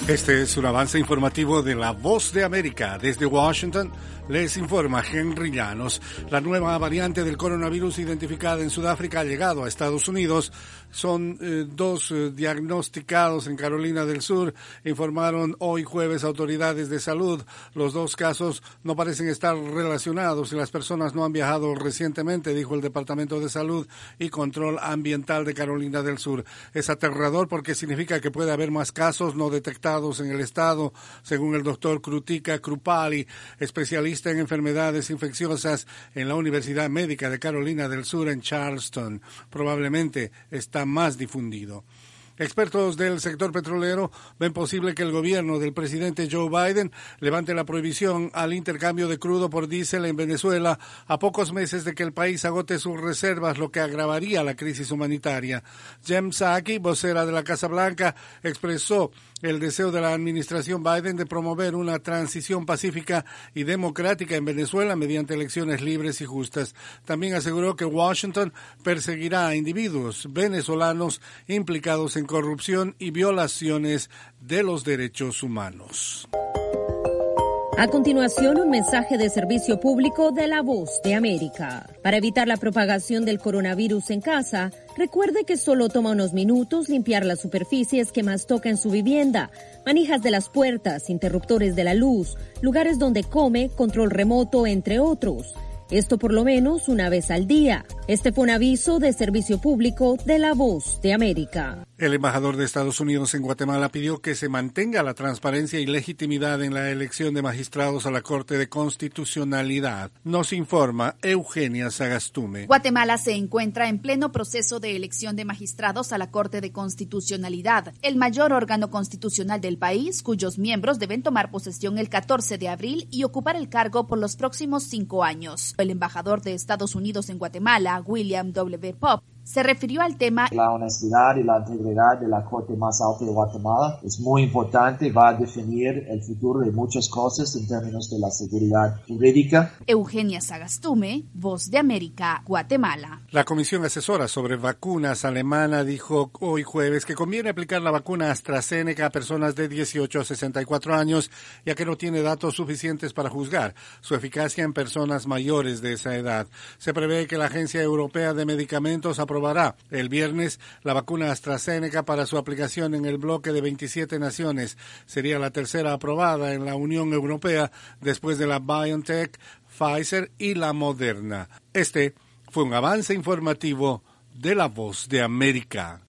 Este es un avance informativo de La Voz de América. Desde Washington les informa Henry Llanos. La nueva variante del coronavirus identificada en Sudáfrica ha llegado a Estados Unidos. Son dos diagnosticados en Carolina del Sur, informaron hoy jueves autoridades de salud. Los dos casos no parecen estar relacionados y las personas no han viajado recientemente, dijo el Departamento de Salud y Control Ambiental de Carolina del Sur. Es aterrador porque significa que puede haber más casos no detectados en el estado, según el doctor Krutika Krupali, especialista en enfermedades infecciosas en la Universidad Médica de Carolina del Sur en Charleston. Probablemente está más difundido. Expertos del sector petrolero ven posible que el gobierno del presidente Joe Biden levante la prohibición al intercambio de crudo por diésel en Venezuela a pocos meses de que el país agote sus reservas, lo que agravaría la crisis humanitaria. Jem Psaki, vocera de la Casa Blanca, expresó el deseo de la administración Biden de promover una transición pacífica y democrática en Venezuela mediante elecciones libres y justas. También aseguró que Washington perseguirá a individuos venezolanos implicados en corrupción y violaciones de los derechos humanos. A continuación, un mensaje de servicio público de La Voz de América. Para evitar la propagación del coronavirus en casa, recuerde que solo toma unos minutos limpiar las superficies que más toca en su vivienda, manijas de las puertas, interruptores de la luz, lugares donde come, control remoto, entre otros. Esto por lo menos una vez al día. Este fue un aviso de servicio público de La Voz de América. El embajador de Estados Unidos en Guatemala pidió que se mantenga la transparencia y legitimidad en la elección de magistrados a la Corte de Constitucionalidad. Nos informa Eugenia Sagastume. Guatemala se encuentra en pleno proceso de elección de magistrados a la Corte de Constitucionalidad, el mayor órgano constitucional del país, cuyos miembros deben tomar posesión el 14 de abril y ocupar el cargo por los próximos 5 años. El embajador de Estados Unidos en Guatemala, William W. Popp, se refirió al tema. La honestidad y la integridad de la Corte más alta de Guatemala es muy importante, va a definir el futuro de muchas cosas en términos de la seguridad jurídica. Eugenia Sagastume, Voz de América, Guatemala. La Comisión Asesora sobre Vacunas alemana dijo hoy jueves que conviene aplicar la vacuna AstraZeneca a personas de 18 a 64 años, ya que no tiene datos suficientes para juzgar su eficacia en personas mayores de esa edad. Se prevé que la Agencia Europea de Medicamentos aprobará el viernes la vacuna AstraZeneca para su aplicación en el bloque de 27 naciones. Sería la tercera aprobada en la Unión Europea después de la BioNTech, Pfizer y la Moderna. Este fue un avance informativo de La Voz de América.